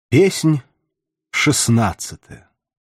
Песнь 16.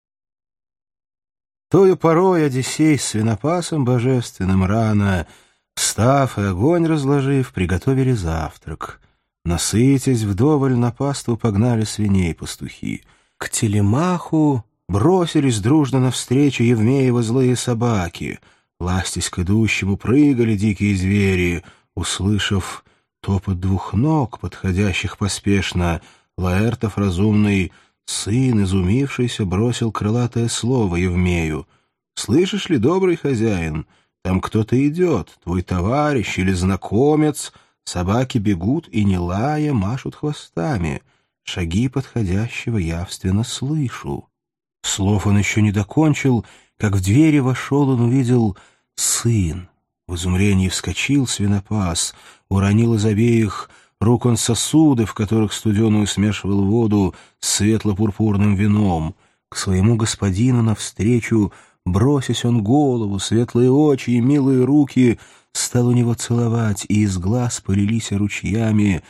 Тою порой Одиссей с свинопасом божественным рано, встав и огонь разложив, приготовили завтрак. Насытясь вдоволь, на паству погнали свиней пастухи. К Телемаху бросились дружно навстречу Евмеева злые собаки. Ластясь к идущему, прыгали дикие звери. Услышав топот двух ног, подходящих поспешно, Лаэртов разумный сын, изумившийся, бросил крылатое слово Евмею. «Слышишь ли, добрый хозяин, там кто-то идет, твой товарищ или знакомец. Собаки бегут и, не лая, машут хвостами. Шаги подходящего явственно слышу». Слов он еще не докончил, как в двери вошел, он увидел сын. В изумлении вскочил свинопас, уронил из обеих рук он сосуды, в которых студеную смешивал воду с светло-пурпурным вином. К своему господину навстречу, бросясь он голову, светлые очи и милые руки, стал у него целовать, и из глаз полились ручьями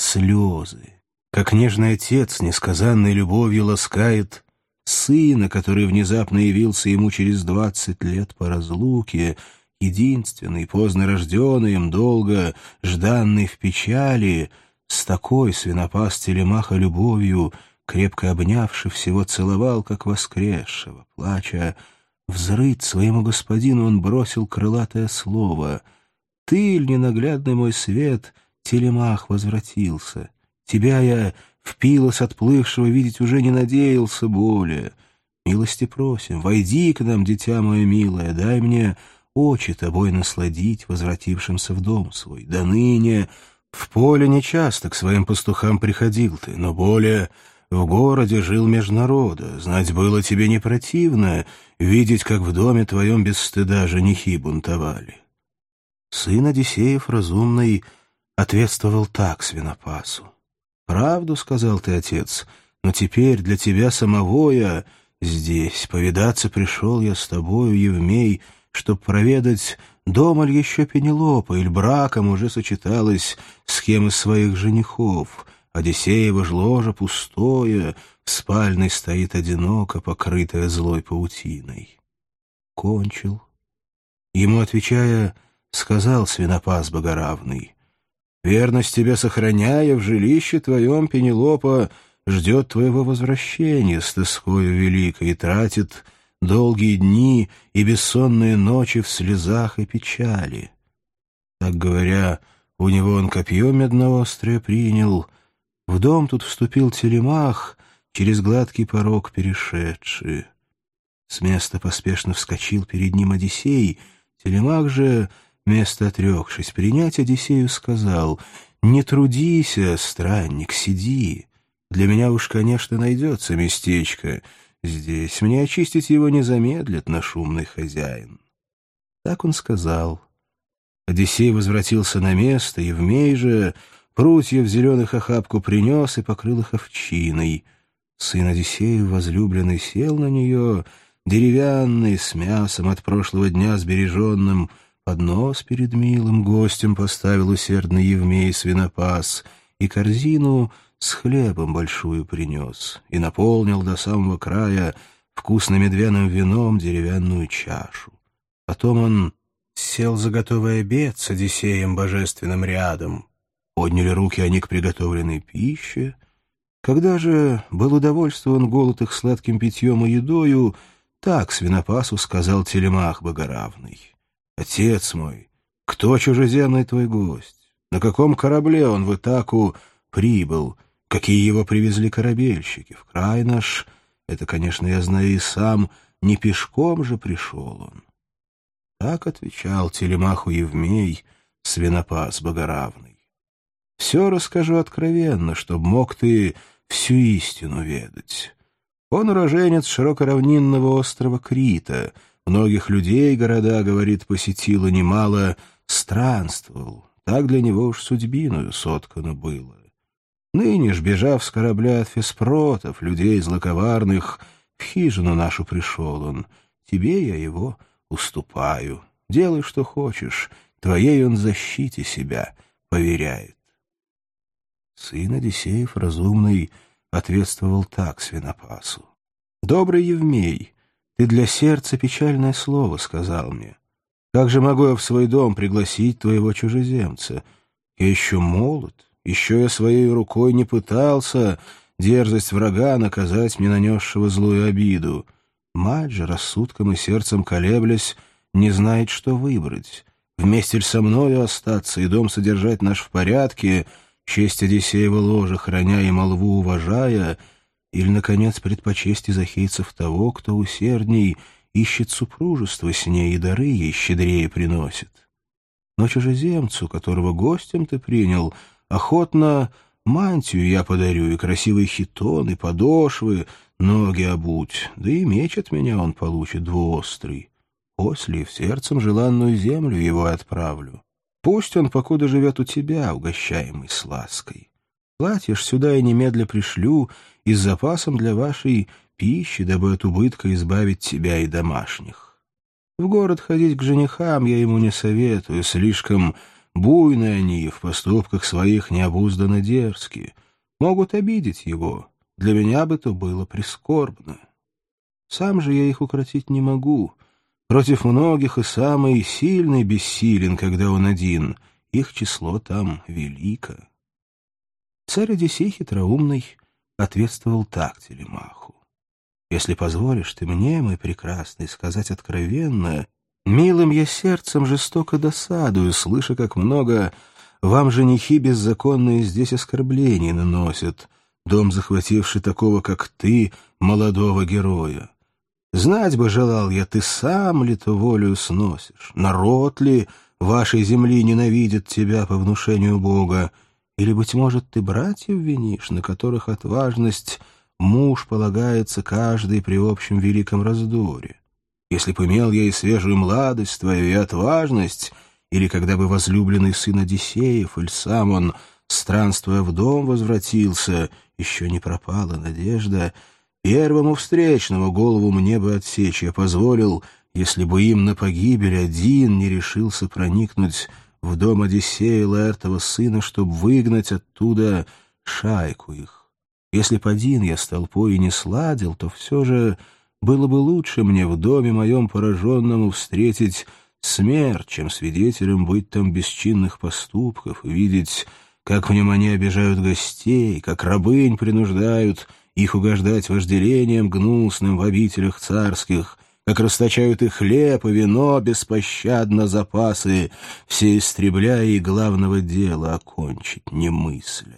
слезы. Как нежный отец несказанной любовью ласкает сына, который внезапно явился ему через 20 лет по разлуке, единственный, поздно рожденный им, долго жданный в печали, с такой свинопас Телемаха любовью, крепко обнявши, всего целовал, как воскресшего. Плача, взрыть своему господину он бросил крылатое слово. «Ты, ль, ненаглядный мой свет, Телемах, возвратился. Тебя я в пилос отплывшего видеть уже не надеялся более. Милости просим, войди к нам, дитя мое милое, дай мне очи тобой насладить, возвратившимся в дом свой. До ныне в поле нечасто к своим пастухам приходил ты, но более в городе жил меж народа. Знать было тебе не противно видеть, как в доме твоем без стыда женихи бунтовали». Сын Одиссеев разумный ответствовал так свинопасу: «Правду сказал ты, отец, но теперь для тебя самого я здесь. Повидаться пришел я с тобою, Евмей, чтоб проведать, дома ли еще Пенелопа, или браком уже сочеталась с кем из своих женихов. Одиссеево ж ложе пустое, в спальной стоит одиноко, покрытая злой паутиной». Кончил. Ему, отвечая, сказал свинопас богоравный: «Верность тебя сохраняя, в жилище твоем Пенелопа ждет твоего возвращения с тоскою великой и тратит долгие дни и бессонные ночи в слезах и печали». Так говоря, у него он копье медноострое принял. В дом тут вступил Телемах, через гладкий порог перешедший. С места поспешно вскочил перед ним Одиссей. Телемах же, место отрекшись принять, Одиссею сказал: «Не трудися, странник, сиди. Для меня уж, конечно, найдется местечко здесь. Мне очистить его не замедлит наш шумный хозяин». Так он сказал. Одиссей возвратился на место, Евмей же прутья в зеленых охапку принес и покрыл их овчиной. Сын Одиссеев возлюбленный сел на нее, деревянный, с мясом от прошлого дня сбереженным, поднос перед милым гостем поставил усердный Евмей свинопас, и корзину с хлебом большую принес, и наполнил до самого края вкусным медвяным вином деревянную чашу. Потом он сел за готовый обед с Одиссеем божественным рядом. Подняли руки они к приготовленной пище. Когда же был удовольствован голод их сладким питьем и едою, так свинопасу сказал Телемах богоравный: «Отец мой, кто чужеземный твой гость? На каком корабле он в Итаку прибыл? Какие его привезли корабельщики? В край наш, это, конечно, я знаю и сам, не пешком же пришел он». Так отвечал Телемаху Евмей, свинопас богоравный. «Все расскажу откровенно, чтоб мог ты всю истину ведать. Он уроженец широкоравнинного острова Крита, многих людей города, говорит, посетил и немало странствовал. Так для него уж судьбиною соткано было. Ныне ж, бежав с корабля от Феспротов, людей злоковарных, в хижину нашу пришел он. Тебе я его уступаю. Делай, что хочешь, твоей он защите себя поверяет». Сын Одиссеев разумный ответствовал так свинопасу. «Добрый Евмей, ты для сердца печальное слово сказал мне. Как же могу я в свой дом пригласить твоего чужеземца? Я еще молод, еще я своей рукой не пытался дерзость врага наказать мне нанесшего злую обиду. Мать же, рассудком и сердцем колеблясь, не знает, что выбрать. Вместе ль со мною остаться и дом содержать наш в порядке, честь Одиссеева ложа храня и молву уважая, или, наконец, предпочесть из ахейцев того, кто усердней ищет супружество с ней и дары ей щедрее приносит. Но чужеземцу, которого гостем ты принял, охотно мантию я подарю, и красивый хитон, и подошвы, ноги обуть, да и меч от меня он получит двуострый. После в сердцем желанную землю его отправлю. Пусть он покуда живет у тебя, угощаемый с лаской. Платье ж сюда я немедля пришлю и с запасом для вашей пищи, дабы от убытка избавить тебя и домашних. В город ходить к женихам я ему не советую, слишком буйны они, в поступках своих необузданно дерзки. Могут обидеть его, для меня бы то было прискорбно. Сам же я их укротить не могу. Против многих и самый сильный бессилен, когда он один, их число там велико. Царь Одиссей хитроумный ответствовал так Телемаху. «Если позволишь ты мне, мой прекрасный, сказать откровенно, милым я сердцем жестоко досадую, слыша, как много вам женихи беззаконные здесь оскорблений наносят, дом захвативший такого, как ты, молодого героя. Знать бы желал я, ты сам ли то волею сносишь, народ ли вашей земли ненавидит тебя по внушению Бога, или, быть может, ты братьев винишь, на которых отважность муж полагается каждый при общем великом раздоре. Если б имел я и свежую младость твою, и отважность, или когда бы возлюбленный сын Одиссеев, или сам он, странствуя в дом, возвратился, еще не пропала надежда, первому встречному голову мне бы отсечь я позволил, если бы им на погибель один не решился проникнуть в дом Одиссея Лаэртова сына, чтобы выгнать оттуда шайку их. Если б один я с толпой и не сладил, то все же было бы лучше мне в доме моем пораженному встретить смерть, чем свидетелем быть там бесчинных поступков и видеть, как в нем они обижают гостей, как рабынь принуждают их угождать вожделением гнусным в обителях царских, как расточают и хлеб, и вино беспощадно запасы, все истребляя и главного дела окончить не мысля.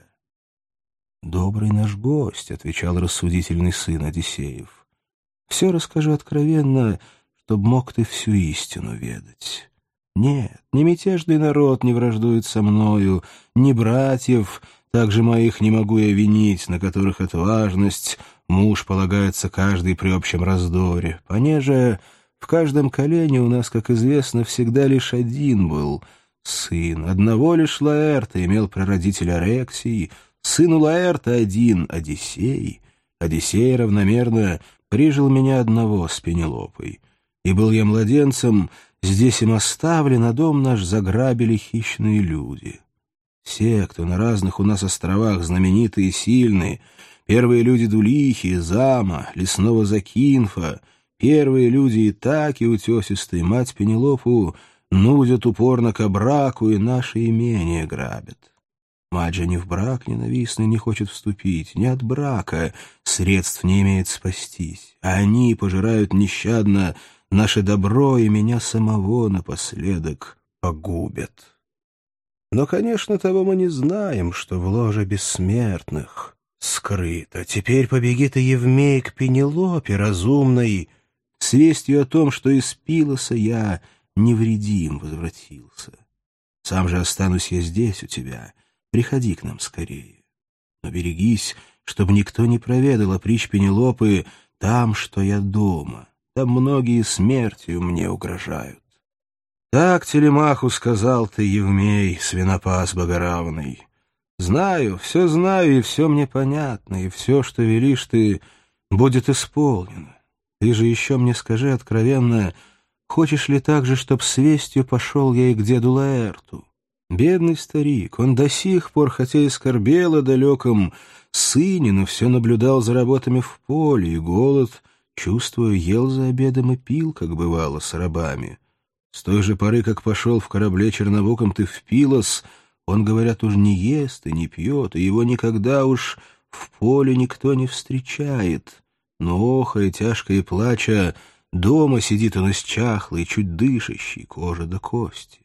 «Добрый наш гость», — отвечал рассудительный сын Одиссеев, — «все расскажу откровенно, чтоб мог ты всю истину ведать. Нет, ни мятежный народ не враждует со мною, ни братьев, также моих не могу я винить, на которых отважность муж полагается каждый при общем раздоре. Понеже в каждом колене у нас, как известно, всегда лишь один был сын. Одного лишь Лаэрта имел прародитель Арексий, сын у Лаэрта один — Одиссей. Одиссей равномерно прижил меня одного с Пенелопой. И был я младенцем, здесь им оставлен, а дом наш заграбили хищные люди. Все, кто на разных у нас островах знаменитые и сильные, первые люди Дулихи, Зама, лесного Закинфа, первые люди Итаки утесистой, мать Пенелопу, нудят упорно ко браку и наши имения грабят. Мать же ни в брак ненавистный не хочет вступить, ни от брака средств не имеет спастись, а они пожирают нещадно наше добро и меня самого напоследок погубят. Но, конечно, того мы не знаем, что в ложе бессмертных скрыто. Теперь побеги ты, Евмей, к Пенелопе разумной, с вестью о том, что из Пилоса я невредим возвратился. Сам же останусь я здесь у тебя, приходи к нам скорее. Но берегись, чтобы никто не проведал о притч Пенелопы там, что я дома. Там многие смертью мне угрожают. Так Телемаху сказал ты, Евмей, свинопас богоравный. Знаю и все мне понятно, и все, что велишь ты, будет исполнено. Ты же еще мне скажи откровенно, хочешь ли так же, чтоб с вестью пошел я и к деду Лаэрту? Бедный старик, он до сих пор, хотя и скорбел о далеком, Сынин все наблюдал за работами в поле, и голод, чувствуя, ел за обедом и пил, как бывало, с рабами. С той же поры, как пошел в корабле чернобоком ты в Пилос, он, говорят, уж не ест и не пьет, и его никогда уж в поле никто не встречает. Но, охая, тяжко и плача, дома сидит он исчахлый, чуть дышащий, кожа до кости.